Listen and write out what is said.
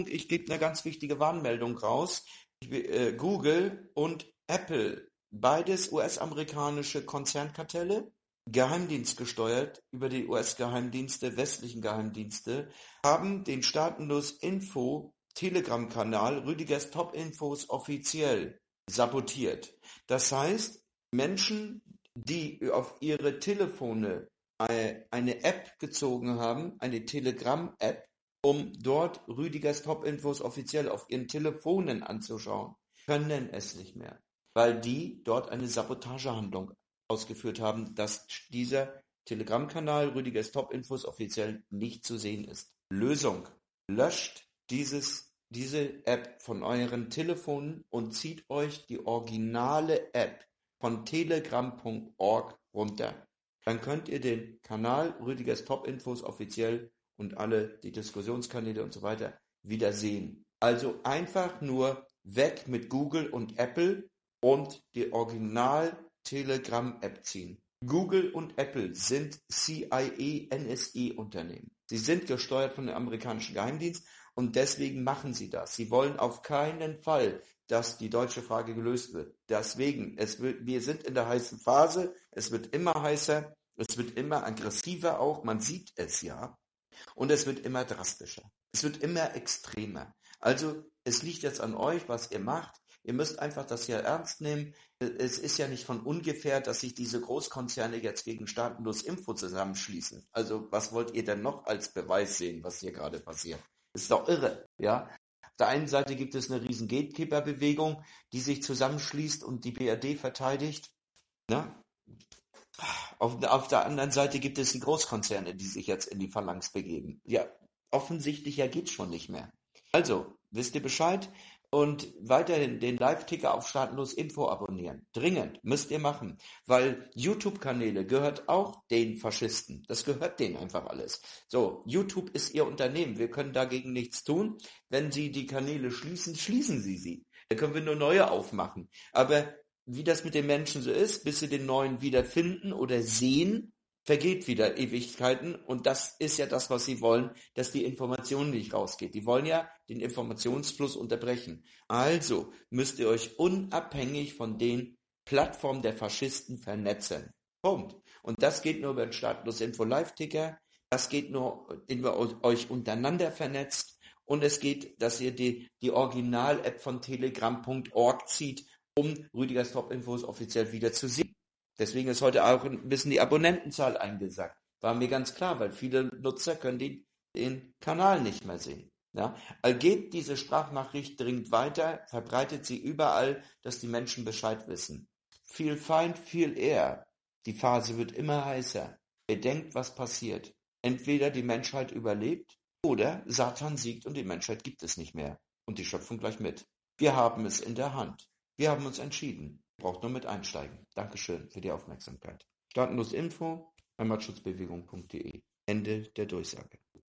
Ich gebe eine ganz wichtige Warnmeldung raus. Google und Apple, beides US-amerikanische Konzernkartelle, geheimdienstgesteuert über die US-Geheimdienste, westlichen Geheimdienste, haben den Staatenlos Info Telegram-Kanal Rüdigers Top-Infos offiziell sabotiert. Das heißt, Menschen, die auf ihre Telefone eine App gezogen haben, eine Telegram-App, um dort Rüdigers Top-Infos offiziell auf ihren Telefonen anzuschauen, können es nicht mehr, weil die dort eine Sabotagehandlung ausgeführt haben, dass dieser Telegram-Kanal Rüdigers Top-Infos offiziell nicht zu sehen ist. Lösung: Löscht diese App von euren Telefonen und zieht euch die originale App von telegram.org runter. Dann könnt ihr den Kanal Rüdigers Top-Infos offiziell und alle die Diskussionskanäle und so weiter wieder sehen. Also einfach nur weg mit Google und Apple und die Original Telegram-App ziehen. Google und Apple sind CIA-NSA-Unternehmen. Sie sind gesteuert von dem amerikanischen Geheimdienst und deswegen machen sie das. Sie wollen auf keinen Fall, dass die deutsche Frage gelöst wird. Deswegen, wir sind in der heißen Phase, es wird immer heißer, es wird immer aggressiver auch, man sieht es ja. Und es wird immer drastischer. Es wird immer extremer. Also es liegt jetzt an euch, was ihr macht. Ihr müsst einfach das hier ernst nehmen. Es ist ja nicht von ungefähr, dass sich diese Großkonzerne jetzt gegen Staatenlos Info zusammenschließen. Also was wollt ihr denn noch als Beweis sehen, was hier gerade passiert? Ist doch irre, ja? Auf der einen Seite gibt es eine riesen Gatekeeper-Bewegung, die sich zusammenschließt und die BRD verteidigt. Ne? Auf der anderen Seite gibt es die Großkonzerne, die sich jetzt in die Phalanx begeben. Ja, offensichtlicher geht's schon nicht mehr. Also, wisst ihr Bescheid? Und weiterhin den Live-Ticker auf Staatenlos Info abonnieren. Dringend, müsst ihr machen. Weil YouTube-Kanäle gehört auch den Faschisten. Das gehört denen einfach alles. So, YouTube ist ihr Unternehmen. Wir können dagegen nichts tun. Wenn sie die Kanäle schließen, schließen sie sie. Dann können wir nur neue aufmachen. Aber wie das mit den Menschen so ist, bis sie den neuen wieder finden oder sehen, vergeht wieder Ewigkeiten. Und das ist ja das, was sie wollen, dass die Information nicht rausgeht. Die wollen ja den Informationsfluss unterbrechen. Also müsst ihr euch unabhängig von den Plattformen der Faschisten vernetzen. Punkt. Und das geht nur über den Staatenlos Info Live-Ticker. Das geht nur, indem ihr euch untereinander vernetzt. Und es geht, dass ihr die Original-App von telegram.org zieht, um Rüdigers Top-Infos offiziell wieder zu sehen. Deswegen ist heute auch ein bisschen die Abonnentenzahl eingesackt. War mir ganz klar, weil viele Nutzer können den Kanal nicht mehr sehen. Ja? Also gebt diese Sprachnachricht dringend weiter, verbreitet sie überall, dass die Menschen Bescheid wissen. Viel Feind, viel eher. Die Phase wird immer heißer. Bedenkt, was passiert. Entweder die Menschheit überlebt oder Satan siegt und die Menschheit gibt es nicht mehr. Und die Schöpfung gleich mit. Wir haben es in der Hand. Wir haben uns entschieden. Braucht nur mit einsteigen. Dankeschön für die Aufmerksamkeit. Staatenlos Info, heimatschutzbewegung.de. Ende der Durchsage.